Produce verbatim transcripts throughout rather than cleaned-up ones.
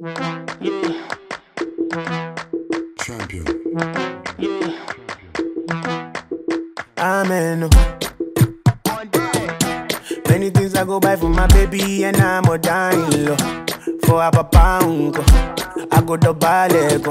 Yeah. Champion. Yeah. Amen. Many things I go buy for my baby and I'm a dying low. For a papa uncle, I go to Balego.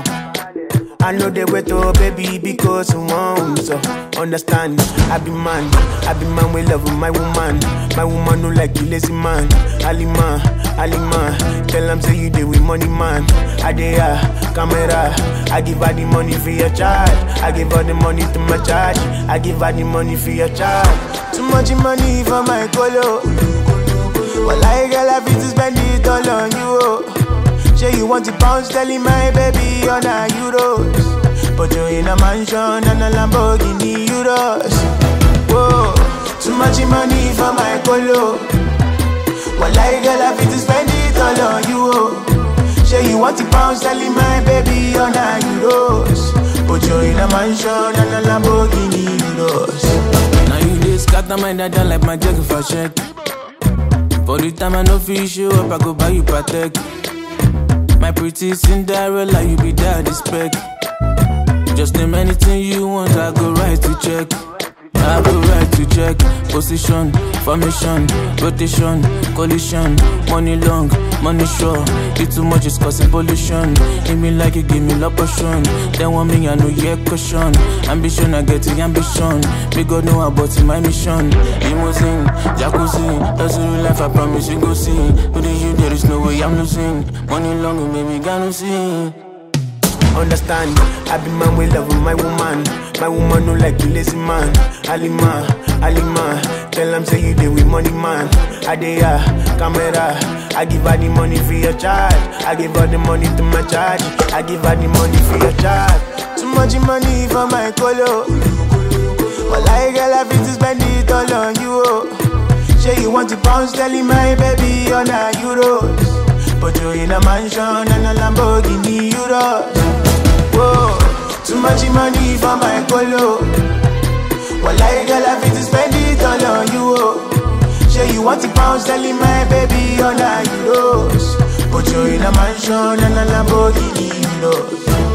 I know they wait to baby because you want so understand, I be man, I be man with love my woman. My woman no like you lazy man. Alima, Alima, tell them say you deal with money man. I dey ah, camera, I give her the money for your charge. I give her the money to my charge. I give her the money for your charge. Too much money for my colo. Well I girl I fit to spend it all on you. Oh. Say you want to pounds, telling my baby on a euros. But you in a mansion and a Lamborghini euros. Whoa, too much money for my colo. Well, I girl, I fit to spend it all on you. Oh. Say you want to pounds, telling my baby on a euros. But you in a mansion and a Lamborghini euros. Now you just got the mind that don't like my jacket for check. For the time I know fish you up, I go buy you Patek. My pretty Cinderella, you be daddy spec. Just name anything you want, I go right to check. I go right to check. Position, formation, rotation, collision. Money long, money short. You too much is causing pollution. Give me like you give me love potion. Then one me I know yeah caution. Ambition, I get the ambition. Big God know about my mission. Limousine, jacuzzi. That's the real life, I promise you go see. Within you there is no way I'm losing. Money long, maybe gonna see. Understand, I be man with love my woman. My woman no like you lazy man. Alima, Alima, tell them say you deal with money man. I dey ah, camera, I give her the money for your charge. I give her the money to my charge. I give her the money for your charge. Too much money for my colo. Well I girl I fit to spend it all on you. Oh. Say you want to pounds, telling my baby on a euros. But you in a mansion and a Lamborghini euros. Whoa, too much money for my colo. Well, I girl, I fit to spend it all on you. Oh. Say you want to pounds, telling my baby on a euros. But you in a mansion and a Lamborghini euros.